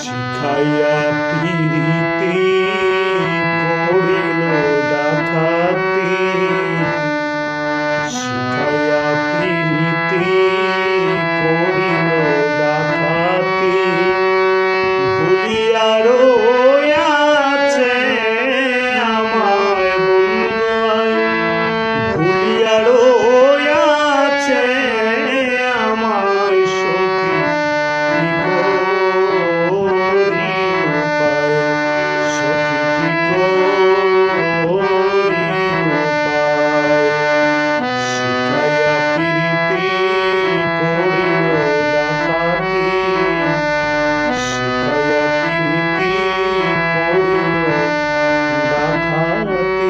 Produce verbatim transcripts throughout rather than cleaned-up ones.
শিখাইয়া পিরিতি করিল ডাকাতি, শিখাইয়া পিরিতি করিল ডাকাতি, ভুলিয়া রয়াছে আমায় বন্ধুয়ায়, ভুলিয়া রয়াছে আমায় সখী, কি করি উপায়, সখী কি করি উপায়। শিখাইয়া পিরিতি করিল ডাকাতি, শিখাইয়া পিরিতি করিল ডাকাতি।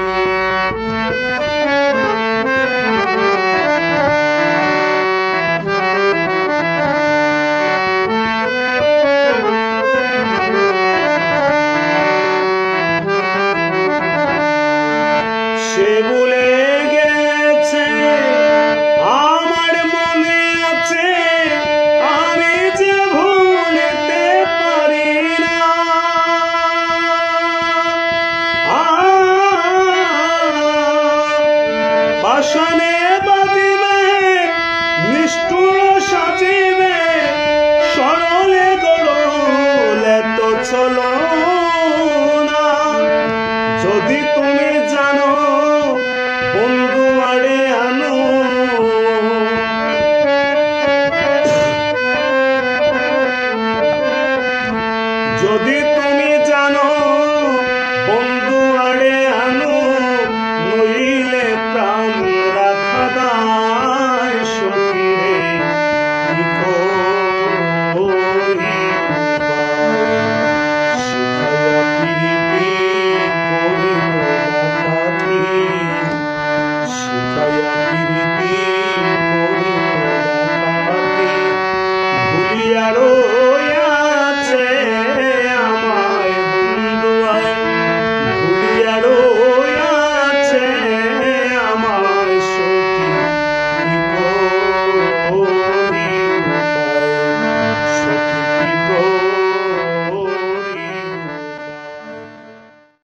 সে ভুলে গেছে আমার মনে আছে, আমি যে ভুলতে পারি না। পাষাণে বাঁধিবে নিষ্ঠুর সাজিবে, সরলে গড়ল এত ছল